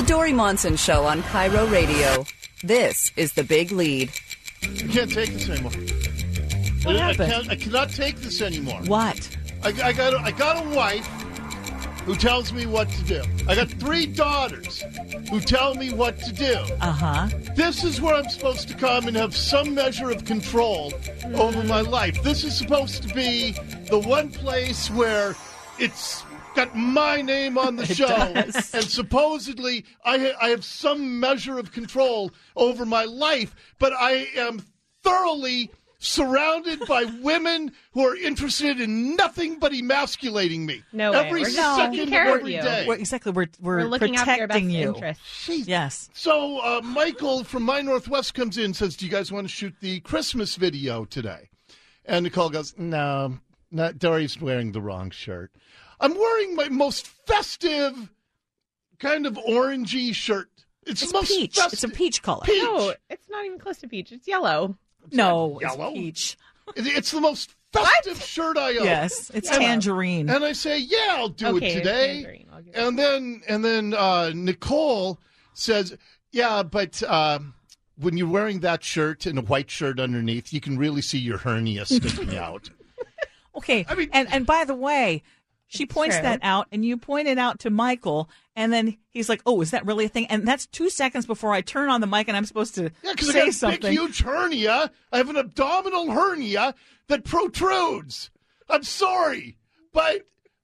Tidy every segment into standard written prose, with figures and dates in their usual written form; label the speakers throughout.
Speaker 1: Dori Monson Show on Cairo Radio. This is The Big Lead.
Speaker 2: I can't take this anymore.
Speaker 3: What happened?
Speaker 2: I cannot take this anymore.
Speaker 3: What?
Speaker 2: I got a wife who tells me what to do. I got 3 daughters who tell me what to do.
Speaker 3: Uh-huh.
Speaker 2: This is where I'm supposed to come and have some measure of control over my life. This is supposed to be the one place where it's got my name on the show.
Speaker 3: Does.
Speaker 2: And supposedly I have some measure of control over my life, but I am thoroughly surrounded by women who are interested in nothing but emasculating me.
Speaker 4: No way.
Speaker 2: Every
Speaker 4: We're just
Speaker 2: second
Speaker 4: taking
Speaker 2: of
Speaker 4: care of
Speaker 2: every
Speaker 4: you.
Speaker 2: day.
Speaker 3: We're
Speaker 4: looking after your best
Speaker 3: protecting you.
Speaker 4: interests.
Speaker 3: Yes.
Speaker 2: So Michael from My Northwest comes in and says, do you guys want to shoot the Christmas video today? And Nicole goes, no, Dory's wearing the wrong shirt. I'm wearing my most festive kind of orangey shirt.
Speaker 3: It's
Speaker 2: the most
Speaker 3: peach.
Speaker 2: festive.
Speaker 3: It's a peach color.
Speaker 2: Peach.
Speaker 4: No, it's not even close to peach. It's yellow.
Speaker 3: No,
Speaker 2: yellow?
Speaker 3: it's peach.
Speaker 2: It's the most festive shirt I own.
Speaker 3: Yes, it's tangerine.
Speaker 2: And I say, yeah, I'll do it today.
Speaker 4: Tangerine. I'll give it.
Speaker 2: And then Nicole says, yeah, but when you're wearing that shirt and a white shirt underneath, you can really see your hernia sticking out.
Speaker 3: Okay,
Speaker 2: I mean-
Speaker 3: and by the way, she points
Speaker 4: true.
Speaker 3: that out, and you point it out to Michael, and then he's like, oh, is that really a thing? And that's 2 seconds before I turn on the mic and I'm supposed to
Speaker 2: Yeah, because I
Speaker 3: say
Speaker 2: got a
Speaker 3: something.
Speaker 2: big, huge hernia. I have an abdominal hernia that protrudes. I'm sorry, but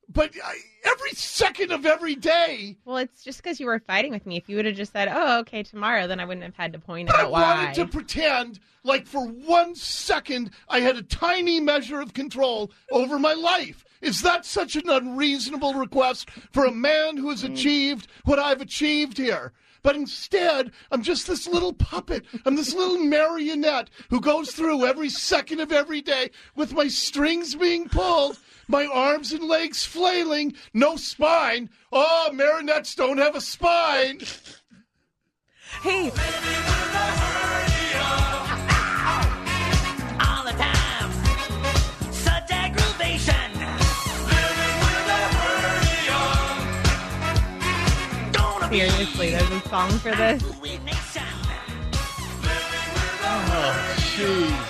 Speaker 2: every second of every day,
Speaker 4: Well, it's just because you were fighting with me. If you would have just said, oh, okay, tomorrow, then I wouldn't have had to point
Speaker 2: I
Speaker 4: out why.
Speaker 2: wanted to pretend like for 1 second I had a tiny measure of control over my life. Is that such an unreasonable request for a man who has achieved what I've achieved here? But instead, I'm just this little puppet. I'm this little marionette who goes through every second of every day with my strings being pulled, my arms and legs flailing, no spine. Oh, marionettes don't have a spine.
Speaker 3: Hey,
Speaker 5: All the time. Such aggravation.
Speaker 4: Seriously, there's a song for this.
Speaker 2: Oh, jeez.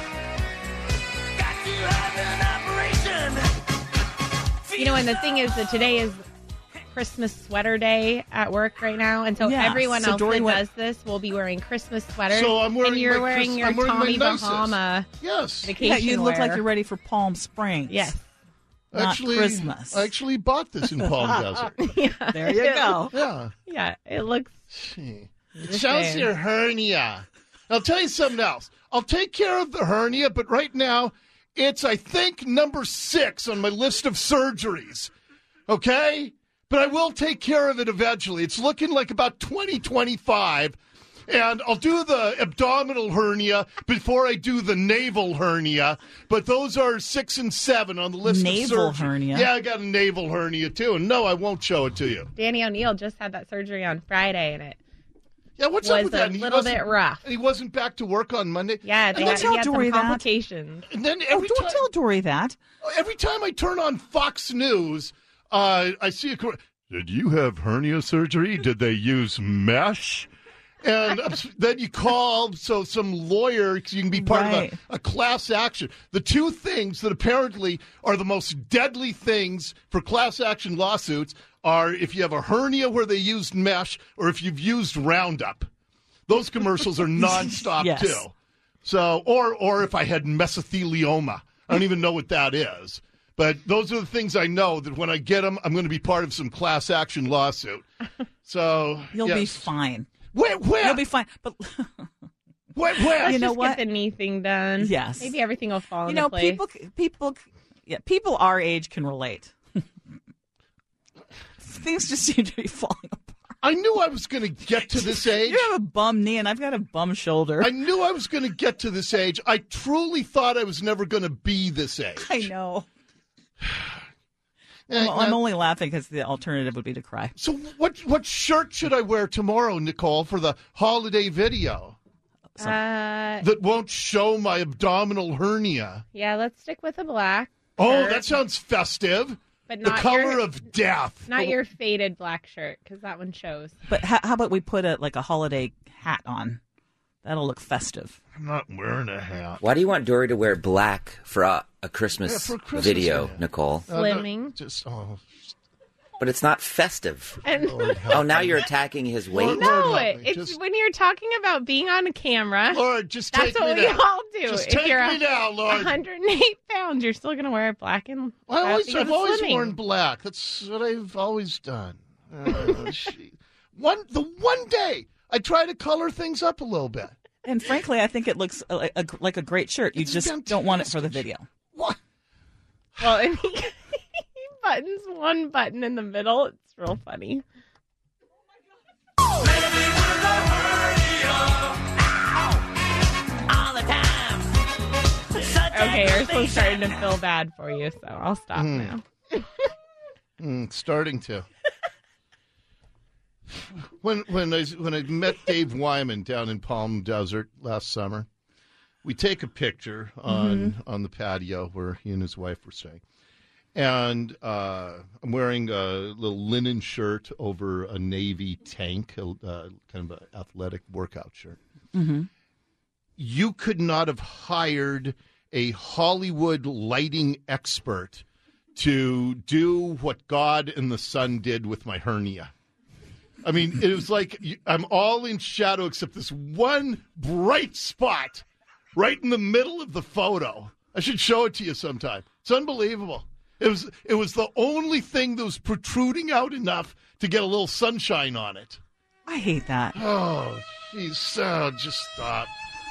Speaker 4: You know, and the thing is that today is Christmas sweater day at work right now, and so
Speaker 3: Yeah,
Speaker 4: everyone
Speaker 3: so
Speaker 4: else
Speaker 3: Dory
Speaker 4: that
Speaker 3: went-
Speaker 4: does this will be wearing Christmas sweaters.
Speaker 2: So I'm wearing
Speaker 4: and you're
Speaker 2: my
Speaker 4: wearing
Speaker 2: Chris-
Speaker 4: your
Speaker 2: I'm wearing my
Speaker 4: Tommy
Speaker 2: nicest.
Speaker 4: Bahama
Speaker 2: Yes.
Speaker 4: vacation
Speaker 3: yeah, you look like
Speaker 4: wear.
Speaker 3: you're ready for Palm Springs.
Speaker 4: Yes.
Speaker 3: Not
Speaker 2: Actually,
Speaker 3: Christmas.
Speaker 2: I actually bought this in Palm Desert.
Speaker 4: Yeah.
Speaker 3: There you go.
Speaker 2: Yeah.
Speaker 4: Yeah, it looks.
Speaker 2: It
Speaker 4: the
Speaker 2: shows
Speaker 4: same.
Speaker 2: your hernia. I'll tell you something else. I'll take care of the hernia, but right now it's, I think, number 6 on my list of surgeries. Okay? But I will take care of it eventually. It's looking like about 2025. And I'll do the abdominal hernia before I do the navel hernia. But those are 6 and 7 on the list
Speaker 3: Navel
Speaker 2: of surgery.
Speaker 3: hernia?
Speaker 2: Yeah, I got a navel hernia, too. And no, I won't show it to you.
Speaker 4: Danny O'Neill just had that surgery on Friday, and it
Speaker 2: Yeah, what's up
Speaker 4: was
Speaker 2: with
Speaker 4: a
Speaker 2: that? And he
Speaker 4: little
Speaker 2: wasn't-
Speaker 4: bit rough.
Speaker 2: And he wasn't back to work on Monday?
Speaker 4: Yeah,
Speaker 2: And
Speaker 4: he
Speaker 2: then-
Speaker 4: had
Speaker 3: tell Dory
Speaker 4: some
Speaker 3: that.
Speaker 4: complications.
Speaker 2: And then
Speaker 3: Oh, don't tell Dory that.
Speaker 2: every time I turn on Fox News, I see a. Did you have hernia surgery? Did they use mesh? And then you call so some lawyer, because you can be part
Speaker 3: Right.
Speaker 2: of a class action. The 2 things that apparently are the most deadly things for class action lawsuits are if you have a hernia where they used mesh or if you've used Roundup. Those commercials are nonstop
Speaker 3: Yes.
Speaker 2: too. So, or if I had mesothelioma. I don't even know what that is. But those are the things I know that when I get them, I'm going to be part of some class action lawsuit. So
Speaker 3: You'll be
Speaker 2: yes.
Speaker 3: fine.
Speaker 2: Where?
Speaker 3: You'll be fine. But
Speaker 2: Where?
Speaker 4: Let's
Speaker 3: You know
Speaker 4: just
Speaker 3: what?
Speaker 4: get the knee thing done.
Speaker 3: Yes.
Speaker 4: Maybe everything will fall
Speaker 3: you
Speaker 4: into
Speaker 3: know,
Speaker 4: place.
Speaker 3: people our age can relate. Things just seem to be falling apart.
Speaker 2: I knew I was going to get to this age.
Speaker 3: You have a bum knee, and I've got a bum shoulder.
Speaker 2: I knew I was going to get to this age. I truly thought I was never going to be this age.
Speaker 3: I know.
Speaker 2: Eh,
Speaker 3: Well, I'm only laughing because the alternative would be to cry.
Speaker 2: So what shirt should I wear tomorrow, Nicole, for the holiday video that won't show my abdominal hernia?
Speaker 4: Yeah, let's stick with the black.
Speaker 2: Oh,
Speaker 4: shirt.
Speaker 2: that sounds festive.
Speaker 4: But
Speaker 2: The
Speaker 4: not
Speaker 2: color
Speaker 4: your,
Speaker 2: of death.
Speaker 4: not your faded black shirt, because that one shows.
Speaker 3: But how about we put a holiday hat on? That'll look festive.
Speaker 2: I'm not wearing a hat.
Speaker 6: Why do you want Dory to wear black for a Christmas,
Speaker 2: for a Christmas
Speaker 6: video,
Speaker 2: video.
Speaker 6: Nicole?
Speaker 4: Slimming.
Speaker 6: But it's not festive.
Speaker 4: And
Speaker 6: Oh, now you're attacking his weight?
Speaker 2: Lord,
Speaker 4: no,
Speaker 2: help me.
Speaker 4: it's
Speaker 2: Just-
Speaker 4: when you're talking about being on a camera.
Speaker 2: Lord, just
Speaker 4: That's
Speaker 2: take
Speaker 4: what
Speaker 2: me
Speaker 4: we
Speaker 2: now.
Speaker 4: all do.
Speaker 2: Just
Speaker 4: If
Speaker 2: take
Speaker 4: you're
Speaker 2: me now, Lord.
Speaker 4: 108 pounds, you're still going to wear black and
Speaker 2: I've
Speaker 4: because
Speaker 2: always
Speaker 4: of slimming.
Speaker 2: worn black. That's what I've always done. The one day I try to color things up a little bit.
Speaker 3: And frankly, I think it looks like a great shirt. You
Speaker 2: It's
Speaker 3: just don't want it for the video.
Speaker 2: What?
Speaker 4: Well, and he buttons one button in the middle. It's real funny.
Speaker 5: All the time.
Speaker 4: Okay, Ursula's starting to feel bad for you, so I'll stop now.
Speaker 2: Starting to. When I met Dave Wyman down in Palm Desert last summer, we take a picture on the patio where he and his wife were staying. And I'm wearing a little linen shirt over a navy tank, kind of an athletic workout shirt.
Speaker 3: Mm-hmm.
Speaker 2: You could not have hired a Hollywood lighting expert to do what God and the Son did with my hernia. I mean, it was like I'm all in shadow except this one bright spot right in the middle of the photo. I should show it to you sometime. It's unbelievable. It was the only thing that was protruding out enough to get a little sunshine on it.
Speaker 3: I hate that.
Speaker 2: Oh, jeez, just stop.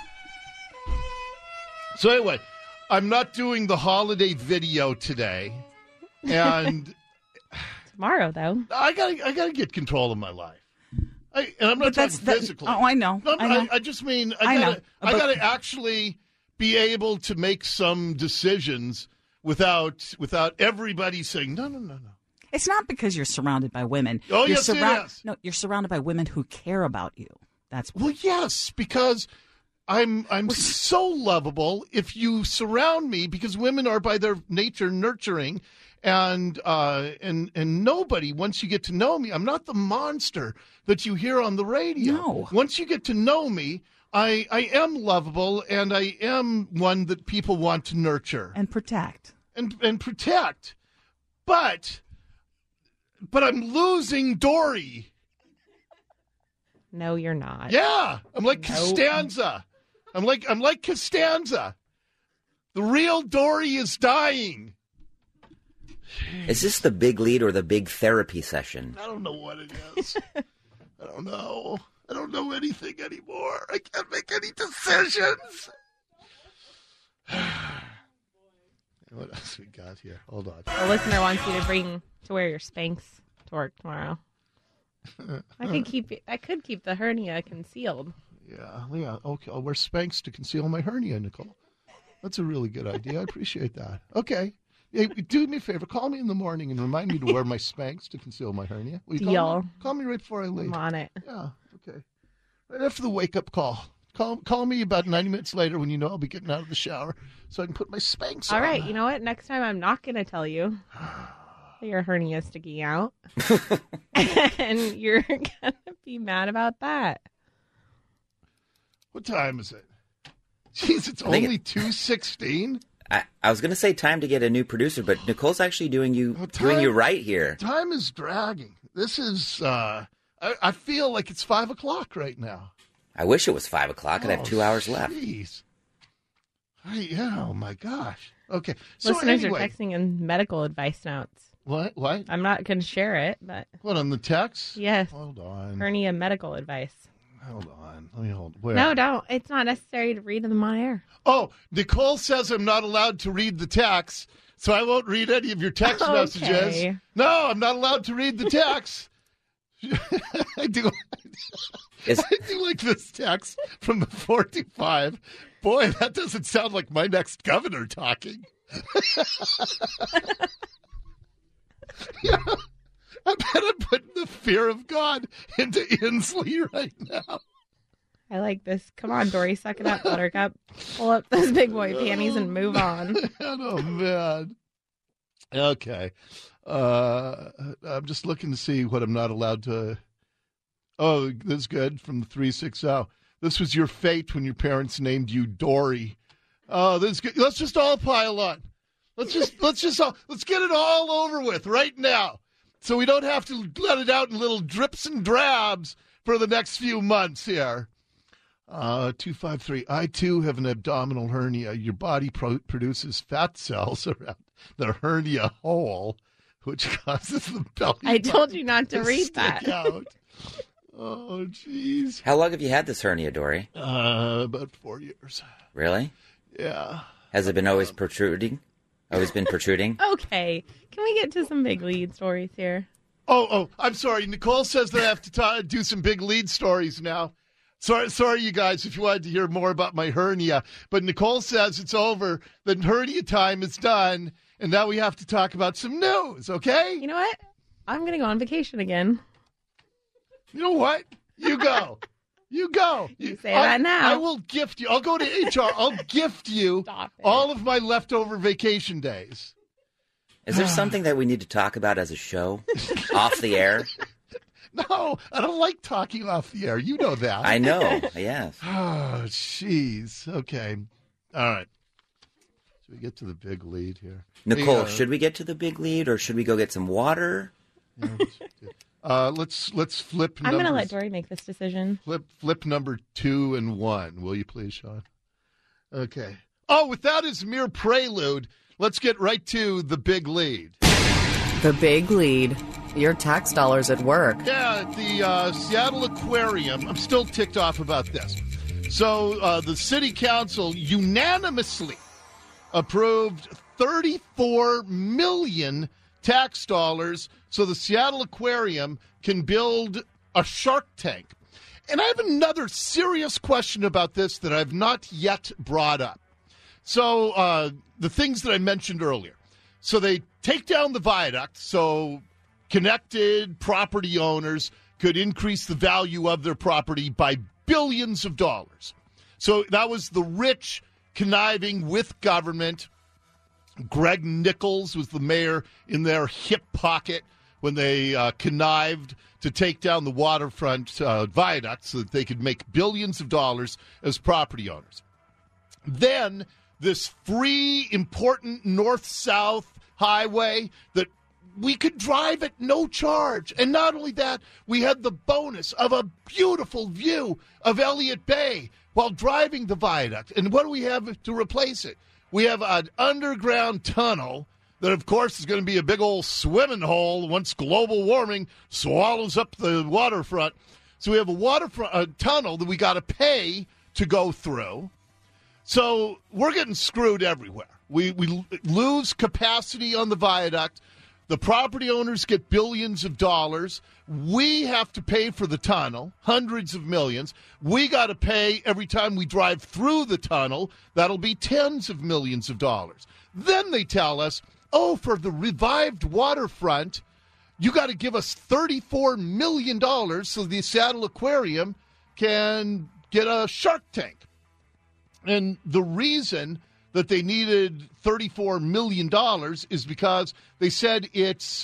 Speaker 2: So anyway, I'm not doing the holiday video today, and
Speaker 4: Tomorrow, though.
Speaker 2: I gotta get control of my life. And I'm not talking physically.
Speaker 3: Oh, I know.
Speaker 2: No,
Speaker 3: I know.
Speaker 2: I just mean
Speaker 3: I know,
Speaker 2: I
Speaker 3: but-
Speaker 2: gotta actually be able to make some decisions without everybody saying no.
Speaker 3: It's not because you're surrounded by women.
Speaker 2: Oh,
Speaker 3: you're
Speaker 2: yes, it is.
Speaker 3: No, you're surrounded by women who care about you. That's
Speaker 2: Well, yes, because I'm so lovable if you surround me, because women are by their nature nurturing, and nobody, once you get to know me, I'm not the monster that you hear on the radio.
Speaker 3: No.
Speaker 2: Once you get to know me, I am lovable, and I am one that people want to nurture
Speaker 3: and protect.
Speaker 2: and protect. But I'm losing Dory.
Speaker 4: No, you're not.
Speaker 2: Yeah, I'm like Costanza. I'm like Costanza. The real Dory is dying.
Speaker 6: Is this the big lead or the big therapy session?
Speaker 2: I don't know what it is. I don't know. I don't know anything anymore. I can't make any decisions. What else we got here? Hold on.
Speaker 4: A listener wants you to wear your Spanx to work tomorrow. I could keep the hernia concealed.
Speaker 2: Yeah. Okay, I'll wear Spanx to conceal my hernia, Nicole. That's a really good idea. I appreciate that. Okay. Hey, do me a favor. Call me in the morning and remind me to wear my Spanx to conceal my hernia. Will you
Speaker 4: Deal.
Speaker 2: Call me right before I leave.
Speaker 4: I'm on it.
Speaker 2: Yeah, okay. Right after the wake-up call. Call me about 90 minutes later when you know I'll be getting out of the shower so I can put my Spanx on.
Speaker 4: All right, you know what? Next time I'm not going to tell you that your hernia is sticking out. And you're going to be mad about that.
Speaker 2: What time is it? Jeez, it's
Speaker 6: think
Speaker 2: only 2:16?
Speaker 6: I was going to say time to get a new producer, but Nicole's actually doing you right here.
Speaker 2: Time is dragging. This is, I feel like it's 5 o'clock right now.
Speaker 6: I wish it was 5 o'clock. I'd have 2 hours left.
Speaker 2: Jeez. Oh, my gosh. Okay. So
Speaker 4: Listeners
Speaker 2: anyway,
Speaker 4: are texting in medical advice notes.
Speaker 2: What?
Speaker 4: I'm not going to share it, but
Speaker 2: What, on the text?
Speaker 4: yes,
Speaker 2: Hold on.
Speaker 4: hernia medical advice.
Speaker 2: Hold on. Let me hold. Where?
Speaker 4: No, don't. It's not necessary to read them on air.
Speaker 2: Oh, Nicole says I'm not allowed to read the text, so I won't read any of your text
Speaker 4: Okay.
Speaker 2: messages. No, I'm not allowed to read the text. I do like this text from the 45. Boy, that doesn't sound like my next governor talking. Yeah, I bet I'm putting the fear of God into Inslee right now.
Speaker 4: I like this. Come on, Dory, suck it up, Buttercup. Pull up those big boy panties and move on.
Speaker 2: Oh, man. Okay. I'm just looking to see what I'm not allowed to. Oh, this is good from the 360. This was your fate when your parents named you Dory. Oh, this is good. Let's just all pile on. Let's get it all over with right now, so we don't have to let it out in little drips and drabs for the next few months here. 253. I too have an abdominal hernia. Your body produces fat cells around the hernia hole, which causes the belly.
Speaker 4: I told you not to read that.
Speaker 2: Out. Oh, jeez.
Speaker 6: How long have you had this hernia, Dory?
Speaker 2: About 4 years.
Speaker 6: Really?
Speaker 2: Yeah.
Speaker 6: Has it been always protruding? Always been protruding?
Speaker 4: Okay. Can we get to some big lead stories here?
Speaker 2: Oh, I'm sorry. Nicole says that I have to do some big lead stories now. Sorry, you guys, if you wanted to hear more about my hernia. But Nicole says it's over. The hernia time is done. And now we have to talk about some news, okay?
Speaker 4: You know what? I'm going to go on vacation again.
Speaker 2: You know what? You go. You go.
Speaker 4: You say that now.
Speaker 2: I will gift you. I'll go to HR. I'll gift you all of my leftover vacation days.
Speaker 6: Is there something that we need to talk about as a show? Off the air?
Speaker 2: No, I don't like talking off the air. You know that.
Speaker 6: I know, yes.
Speaker 2: Oh, jeez. Okay. All right. Should we get to the big lead here?
Speaker 6: Nicole, should we get to the big lead or should we go get some water?
Speaker 2: Let's flip.
Speaker 4: I'm going to let Dory make this decision.
Speaker 2: Flip number 2 and 1, will you please, Sean? Okay. Oh, with that as mere prelude, let's get right to the big lead.
Speaker 1: The big lead. Your tax dollars at work.
Speaker 2: Yeah, at the Seattle Aquarium. I'm still ticked off about this. So the city council unanimously approved $34 million tax dollars so the Seattle Aquarium can build a shark tank. And I have another serious question about this that I've not yet brought up. So the things that I mentioned earlier. So they take down the viaduct so connected property owners could increase the value of their property by billions of dollars. So that was the rich conniving with government. Greg Nichols was the mayor in their hip pocket when they connived to take down the waterfront viaduct so that they could make billions of dollars as property owners. Then this free, important north-south highway that we could drive at no charge. And not only that, we had the bonus of a beautiful view of Elliott Bay while driving the viaduct. And what do we have to replace it? We have an underground tunnel that, of course, is going to be a big old swimming hole once global warming swallows up the waterfront. So we have a waterfront tunnel that we got to pay to go through. So we're getting screwed everywhere. We lose capacity on the viaduct. The property owners get billions of dollars. We have to pay for the tunnel, hundreds of millions. We got to pay every time we drive through the tunnel. That'll be tens of millions of dollars. Then they tell us, oh, for the revived waterfront, you got to give us $34 million so the Seattle Aquarium can get a shark tank. And the reason that they needed $34 million is because they said it's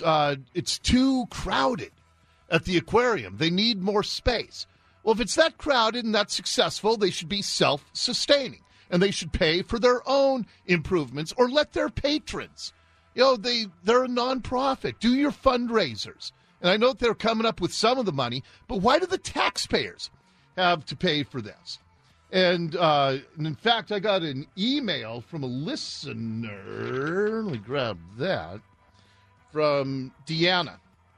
Speaker 2: too crowded at the aquarium. They need more space. Well, if it's that crowded and that successful, they should be self-sustaining, and they should pay for their own improvements or let their patrons. They're a nonprofit. Do your fundraisers. And I know that they're coming up with some of the money, but why do the taxpayers have to pay for this? And in fact, I got an email from a listener. Let me grab that. From Deanna.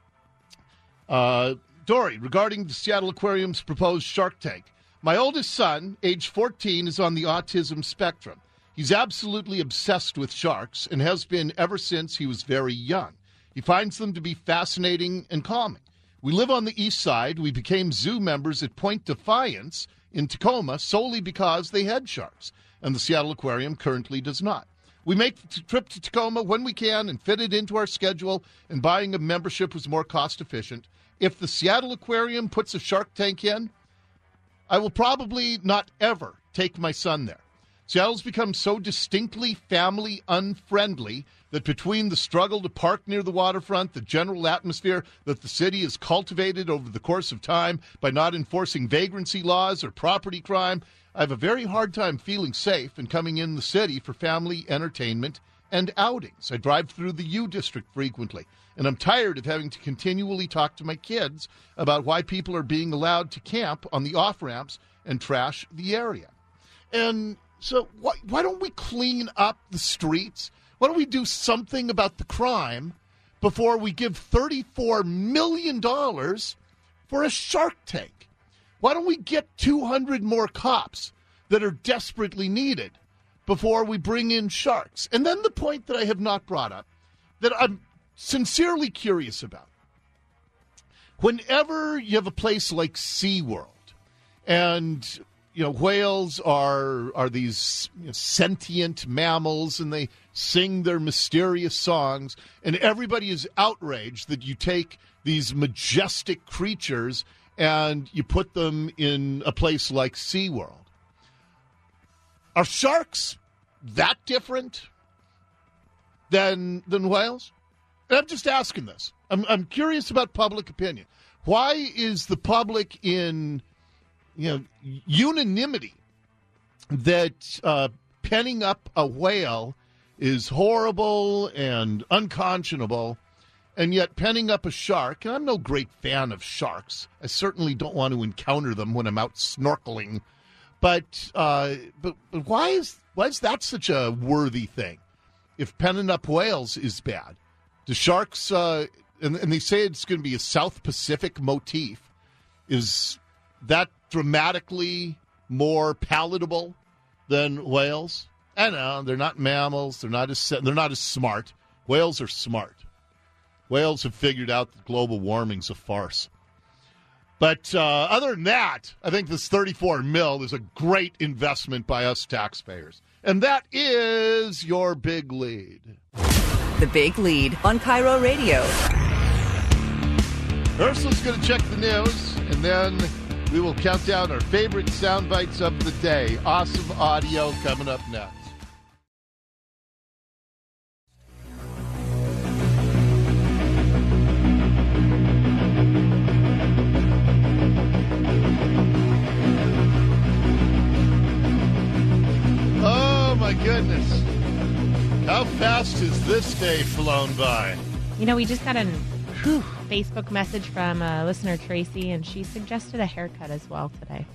Speaker 2: Dory, regarding the Seattle Aquarium's proposed shark tank. My oldest son, age 14, is on the autism spectrum. He's absolutely obsessed with sharks and has been ever since he was very young. He finds them to be fascinating and calming. We live on the east side. We became zoo members at Point Defiance in Tacoma solely because they had sharks, and the Seattle Aquarium currently does not. We make the trip to Tacoma when we can and fit it into our schedule, and buying a membership was more cost efficient. If the Seattle Aquarium puts a shark tank in, I will probably not ever take my son there. Seattle's become so distinctly family unfriendly that between the struggle to park near the waterfront, the general atmosphere that the city has cultivated over the course of time by not enforcing vagrancy laws or property crime, I have a very hard time feeling safe and coming in the city for family entertainment and outings. I drive through the U District frequently, and I'm tired of having to continually talk to my kids about why people are being allowed to camp on the off-ramps and trash the area. And so why don't we clean up the streets? Why don't we do something about the crime before we give $34 million for a shark tank? Why don't we get 200 more cops that are desperately needed before we bring in sharks? And then the point that I have not brought up, that I'm sincerely curious about. Whenever you have a place like SeaWorld, and whales are these sentient mammals, and they sing their mysterious songs, and everybody is outraged that you take these majestic creatures and you put them in a place like SeaWorld. Are sharks that different than whales? And I'm just asking this. I'm curious about public opinion. Why is the public in unanimity that penning up a whale is horrible and unconscionable, and yet penning up a shark, and I'm no great fan of sharks. I certainly don't want to encounter them when I'm out snorkeling. But why is that such a worthy thing? If penning up whales is bad, do sharks? And they say it's going to be a South Pacific motif. Is that dramatically more palatable than whales? I know they're not mammals. They're not as smart. Whales are smart. Whales have figured out that global warming's a farce. But other than that, I think this $34 million is a great investment by us taxpayers. And that is your big lead.
Speaker 1: The Big Lead on Cairo Radio.
Speaker 2: Ursula's going to check the news, and then we will count down our favorite sound bites of the day. Awesome audio coming up next. My goodness. How fast has this day flown by?
Speaker 4: We just got a Facebook message from listener Tracy, and she suggested a haircut as well today.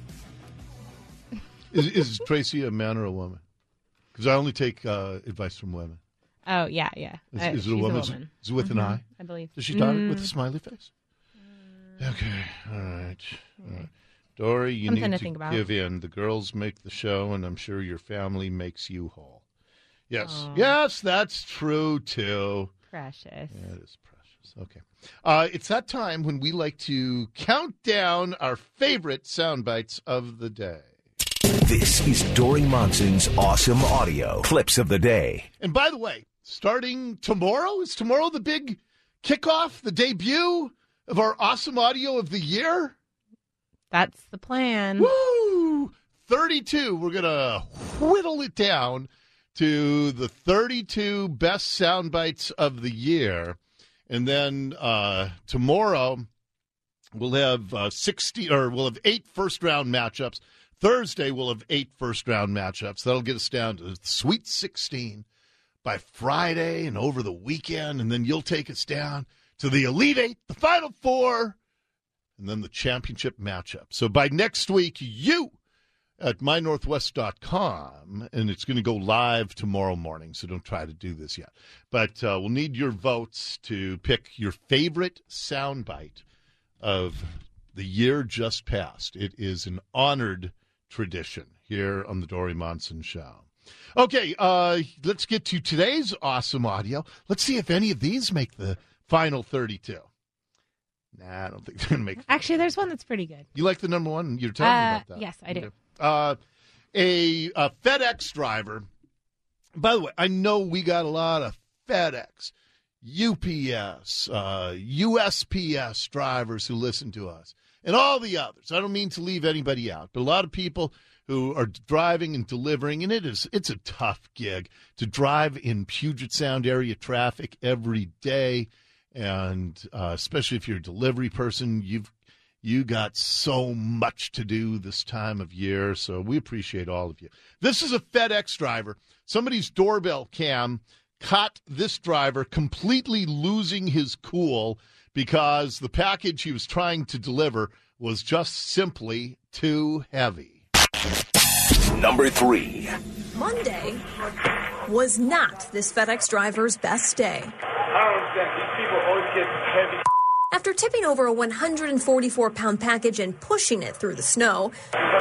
Speaker 2: Is Tracy a man or a woman? Because I only take advice from women.
Speaker 4: Oh, yeah.
Speaker 2: Is it a woman? Is it with an eye?
Speaker 4: I believe.
Speaker 2: Does she dot it with a smiley face? Okay. All right. Dory, you
Speaker 4: Something
Speaker 2: need
Speaker 4: to think about.
Speaker 2: give in. The girls make the show, and I'm sure your family makes you whole. Yes.
Speaker 4: Aww.
Speaker 2: Yes, that's true, too.
Speaker 4: Precious.
Speaker 2: Yeah, it is precious. Okay. It's that time when we like to count down our favorite sound bites of the day.
Speaker 7: This is Dory Monson's Awesome Audio Clips of the Day.
Speaker 2: And by the way, starting tomorrow, is tomorrow the big kickoff, the debut of our Awesome Audio of the Year?
Speaker 4: That's the plan.
Speaker 2: Woo! 32. We're going to whittle it down to the 32 best sound bites of the year. And then tomorrow we'll have 8 first-round matchups. Thursday we'll have 8 first-round matchups. That'll get us down to the Sweet 16 by Friday and over the weekend. And then you'll take us down to the Elite 8, the Final 4, and then the championship matchup. So by next week, you at mynorthwest.com, and it's going to go live tomorrow morning, so don't try to do this yet. But we'll need your votes to pick your favorite soundbite of the year just passed. It is an honored tradition here on the Dory Monson Show. Okay, let's get to today's awesome audio. Let's see if any of these make the final 32. Nah, I don't think they're going to make it.
Speaker 4: Actually, there's one that's pretty good.
Speaker 2: You like the number one? You're telling me about that.
Speaker 4: Yes, I do.
Speaker 2: A FedEx driver. By the way, I know we got a lot of FedEx, UPS, USPS drivers who listen to us, and all the others. I don't mean to leave anybody out, but a lot of people who are driving and delivering, and it's a tough gig to drive in Puget Sound area traffic every day, and especially if you're a delivery person, you got so much to do this time of year, so we appreciate all of you. This is a FedEx driver. Somebody's doorbell cam caught this driver completely losing his cool because the package he was trying to deliver was just simply too heavy.
Speaker 7: Number 3.
Speaker 8: Monday was not this FedEx driver's best day.
Speaker 9: I don't understand. These people always get heavy.
Speaker 8: After tipping over a 144-pound package and pushing it through the snow,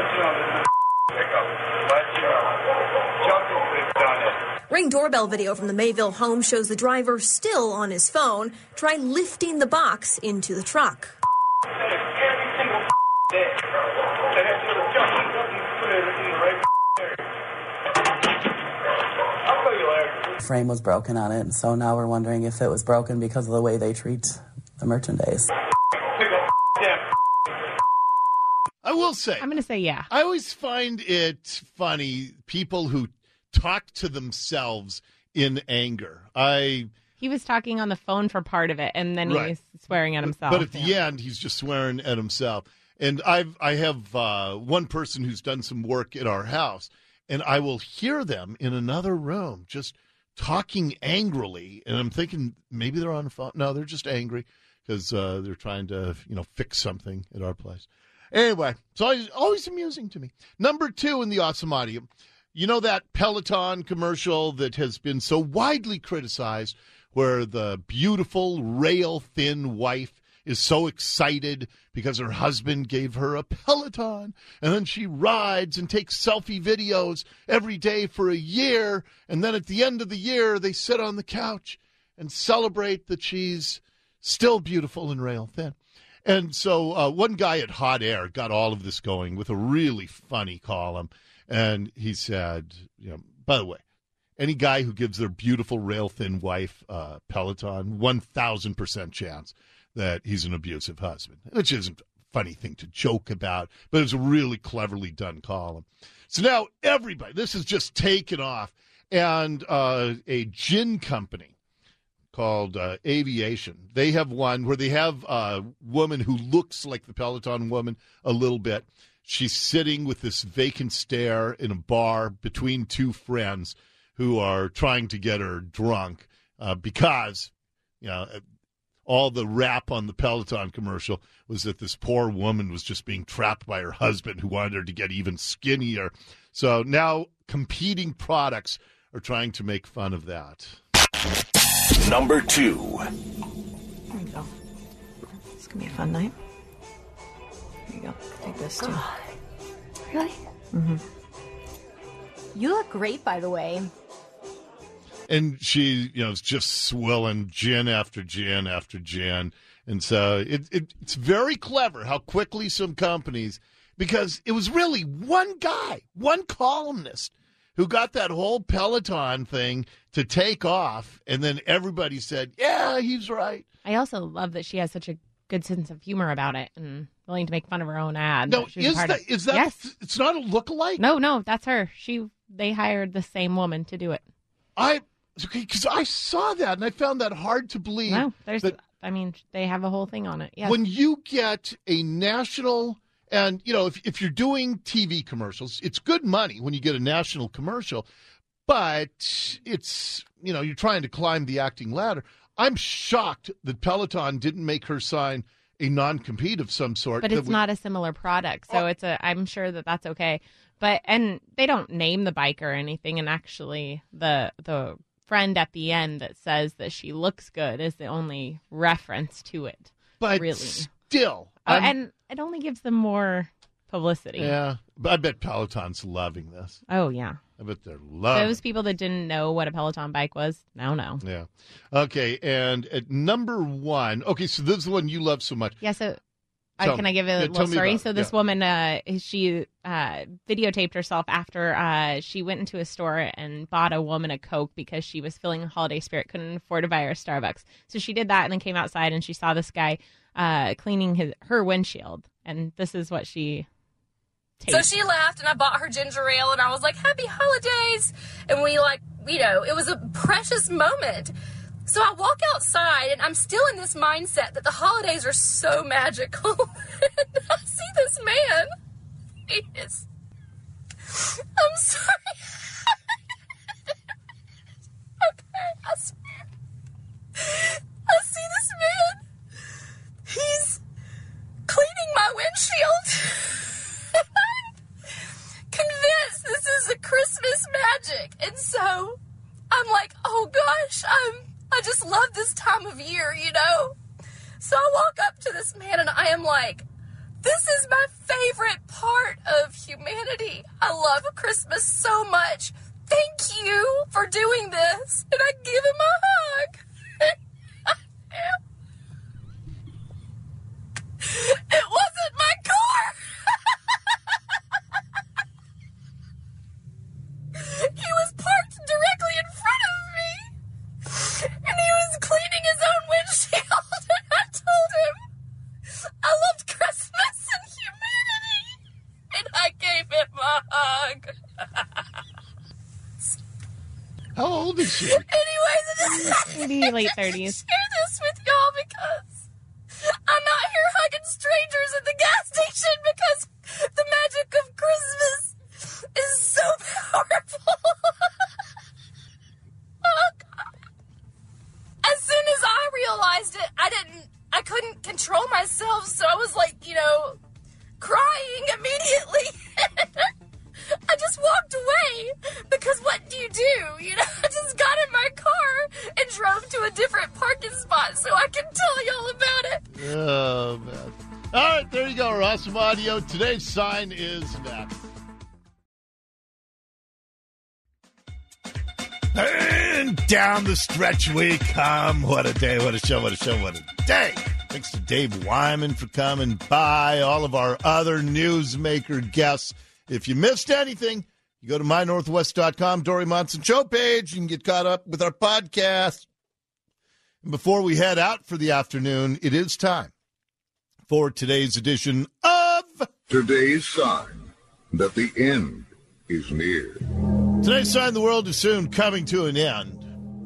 Speaker 8: Ring doorbell video from the Mayville home shows the driver still on his phone, try lifting the box into the truck.
Speaker 10: Frame was broken on it, and so now we're wondering if it was broken because of the way they treat the merchandise.
Speaker 2: I will say,
Speaker 4: I'm going to say yeah.
Speaker 2: I always find it funny, people who talk to themselves in anger.
Speaker 4: He was talking on the phone for part of it, and then he was swearing at himself.
Speaker 2: But at the end, he's just swearing at himself. And I have one person who's done some work at our house, and I will hear them in another room just talking angrily. And I'm thinking maybe they're on the phone. No, they're just angry because they're trying to, fix something at our place. Anyway, it's always amusing to me. Number 2 in the awesome audio. You know that Peloton commercial that has been so widely criticized where the beautiful, rail-thin wife is so excited because her husband gave her a Peloton, and then she rides and takes selfie videos every day for a year, and then at the end of the year, they sit on the couch and celebrate that she's still beautiful and rail-thin. And so one guy at Hot Air got all of this going with a really funny column. And he said, by the way, any guy who gives their beautiful rail-thin wife Peloton, 1,000% chance that he's an abusive husband, which isn't a funny thing to joke about, but it's a really cleverly done column. So now everybody, this is just taken off, and a gin company called Aviation, they have one where they have a woman who looks like the Peloton woman a little bit. She's sitting with this vacant stare in a bar between two friends who are trying to get her drunk because, all the rap on the Peloton commercial was that this poor woman was just being trapped by her husband who wanted her to get even skinnier. So now competing products are trying to make fun of that.
Speaker 7: Number 2.
Speaker 3: There you go. It's going to be a fun night. There you go. Take this, too.
Speaker 11: Really?
Speaker 3: Mm-hmm.
Speaker 11: You look great, by the way.
Speaker 2: And she, is just swilling gin after gin after gin. And so it's very clever how quickly some companies, because it was really one guy, one columnist who got that whole Peloton thing to take off. And then everybody said, yeah, he's right.
Speaker 4: I also love that she has such a good sense of humor about it and willing to make fun of her own ad.
Speaker 2: No, is that
Speaker 4: yes.
Speaker 2: It's not a lookalike?
Speaker 4: No, that's her. They hired the same woman to do it.
Speaker 2: Because I saw that and I found that hard to believe.
Speaker 4: No, they have a whole thing on it. Yes.
Speaker 2: When you get a national, and if you're doing TV commercials, it's good money when you get a national commercial, but it's, you're trying to climb the acting ladder. I'm shocked that Peloton didn't make her sign a non-compete of some sort.
Speaker 4: But it's not a similar product, so I'm sure that that's okay. And they don't name the bike or anything, and actually the friend at the end that says that she looks good is the only reference to it.
Speaker 2: But
Speaker 4: really,
Speaker 2: still.
Speaker 4: And it only gives them more publicity.
Speaker 2: Yeah, but I bet Peloton's loving this.
Speaker 4: Oh, yeah.
Speaker 2: I bet they're loving
Speaker 4: those people that didn't know what a Peloton bike was, now know.
Speaker 2: Yeah. Okay, and at number 1, so this is the one you love so much.
Speaker 4: Yeah, so can I give a little story? So this woman, she videotaped herself after she went into a store and bought a woman a Coke because she was feeling holiday spirit, couldn't afford to buy her Starbucks. So she did that and then came outside and she saw this guy cleaning her windshield. And this is what she tape.
Speaker 12: So she left, and I bought her ginger ale, and I was like, happy holidays. And we, like, you know, it was a precious moment. So I walk outside, and I'm still in this mindset that the holidays are so magical. And I see this man. He is... I'm sorry. Okay, I swear. I see this man. He's cleaning my windshield. I'm convinced this is a Christmas magic. And so I'm like, oh gosh, I just love this time of year, you know? So I walk up to this man and I am like, this is my favorite part of humanity. I love Christmas so much. Thank you for doing this. And I give him a hug. It wasn't my car. He was parked directly in front of me. And he was cleaning his own windshield. And I told him I loved Christmas and humanity. And I gave him a hug.
Speaker 2: How old is she?
Speaker 12: Anyways,
Speaker 4: maybe late 30s.
Speaker 12: Share this with y'all because I'm out here hugging strangers at the gas station because the magic of Christmas is so powerful. Oh, God. As soon as I realized it, I couldn't control myself, so I was like, you know, crying immediately. I just walked away because what do? You know, I just got in my car and drove to a different parking spot so I can tell y'all about it.
Speaker 2: Oh, man. All right, there you go. Our awesome audio. Today's sign is next. And down the stretch we come. What a day, what a show, what a show, what a day. Thanks to Dave Wyman for coming by, all of our other newsmaker guests. If you missed anything, you go to mynorthwest.com, Dory Monson Show page. You can get caught up with our podcast. And before we head out for the afternoon, it is time for today's edition of
Speaker 13: Today's Sign That the End is Near.
Speaker 2: Today's sign the world is soon coming to an end.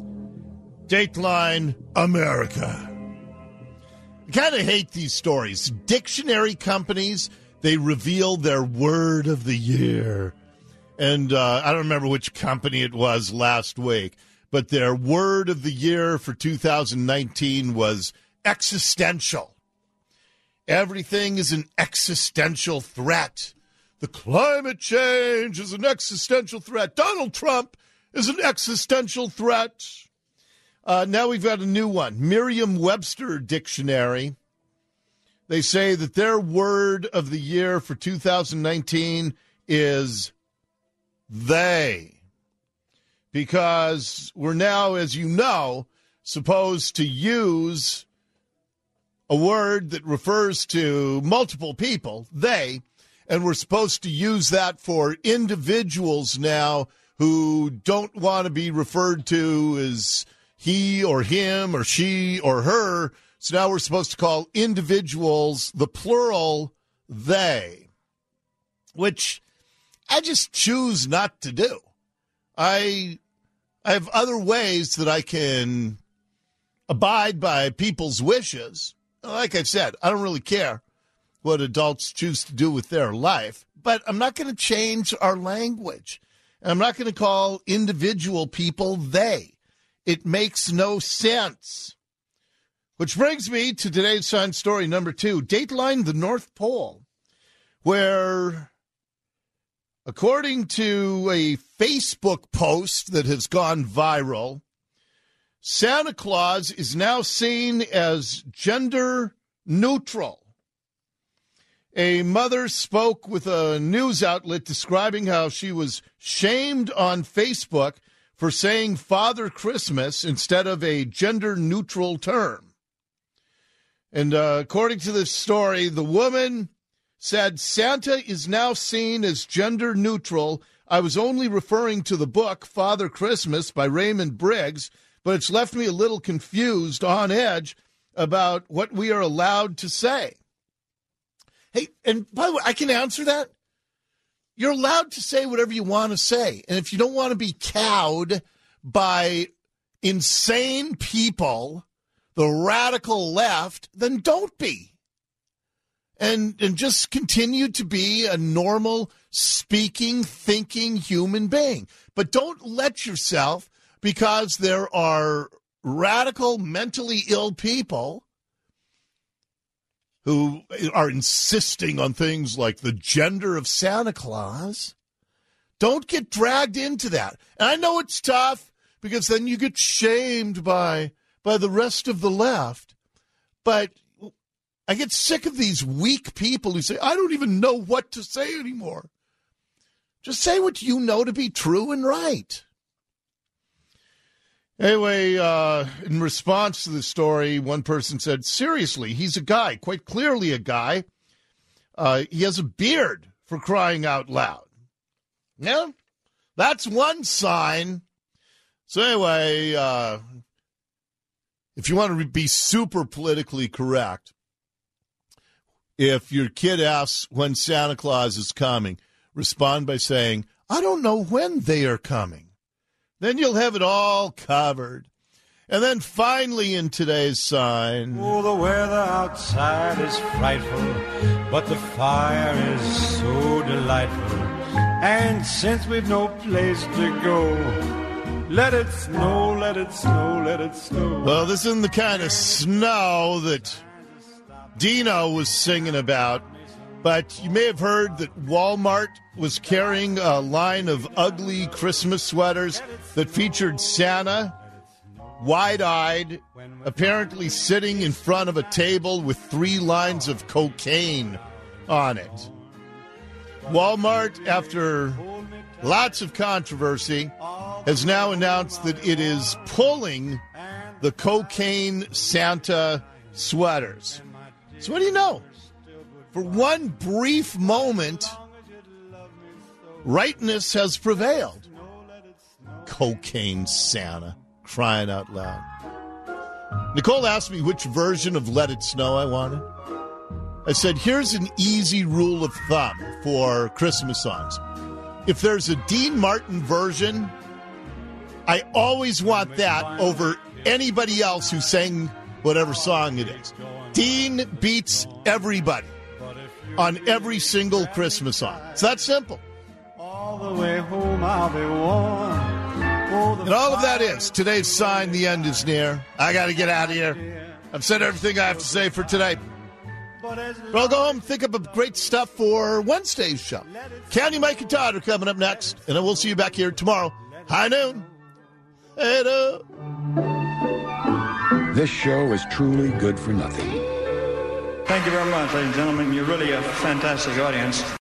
Speaker 2: Dateline America. I kind of hate these stories. Dictionary companies, they reveal their word of the year. And I don't remember which company it was last week, but their word of the year for 2019 was existential. Everything is an existential threat. The climate change is an existential threat. Donald Trump is an existential threat. Now we've got a new one. Merriam-Webster Dictionary. They say that their word of the year for 2019 is they. Because we're now, as you know, supposed to use a word that refers to multiple people, they, and we're supposed to use that for individuals now who don't want to be referred to as he or him or she or her. So now we're supposed to call individuals, the plural, they, which I just choose not to do. I have other ways that I can abide by people's wishes. Like I've said, I don't really care what adults choose to do with their life, but I'm not going to change our language. I'm not going to call individual people they. It makes no sense. Which brings me to today's sign story number 2, Dateline the North Pole, where, according to a Facebook post that has gone viral, Santa Claus is now seen as gender neutral. A mother spoke with a news outlet describing how she was shamed on Facebook for saying Father Christmas instead of a gender-neutral term. And according to this story, the woman said, Santa is now seen as gender-neutral. I was only referring to the book Father Christmas by Raymond Briggs, but it's left me a little confused, on edge, about what we are allowed to say. Hey, and by the way, I can answer that. You're allowed to say whatever you want to say. And if you don't want to be cowed by insane people, the radical left, then don't be. And just continue to be a normal, speaking, thinking human being. But don't let yourself, because there are radical, mentally ill people who are insisting on things like the gender of Santa Claus, don't get dragged into that. And I know it's tough because then you get shamed by the rest of the left. But I get sick of these weak people who say, I don't even know what to say anymore. Just say what you know to be true and right. Anyway, in response to the story, one person said, seriously, he's a guy, quite clearly a guy. He has a beard, for crying out loud. Yeah, that's one sign. So anyway, if you want to be super politically correct, if your kid asks when Santa Claus is coming, respond by saying, I don't know when they are coming. Then you'll have it all covered. And then finally in today's sign.
Speaker 14: Oh, the weather outside is frightful, but the fire is so delightful. And since we've no place to go, let it snow, let it snow, let it snow.
Speaker 2: Well, this isn't the kind of snow that Dino was singing about. But you may have heard that Walmart was carrying a line of ugly Christmas sweaters that featured Santa, wide-eyed, apparently sitting in front of a table with 3 lines of cocaine on it. Walmart, after lots of controversy, has now announced that it is pulling the cocaine Santa sweaters. So what do you know? For one brief moment, rightness has prevailed. Cocaine Santa, crying out loud. Nicole asked me which version of Let It Snow I wanted. I said, here's an easy rule of thumb for Christmas songs. If there's a Dean Martin version, I always want that over anybody else who sang whatever song it is. Dean beats everybody on every single Christmas song. It's that simple.
Speaker 14: All the way home I'll be warm.
Speaker 2: And all of that is today's sign, the end is near. I got to get out of here. I've said everything I have to say for today. But I'll go home and think up great stuff for Wednesday's show. Candy, Mike, and Todd are coming up next, and I will see you back here tomorrow. High noon. Hey-do.
Speaker 13: This show is truly good for nothing.
Speaker 15: Thank you very much, ladies and gentlemen. You're really a fantastic audience.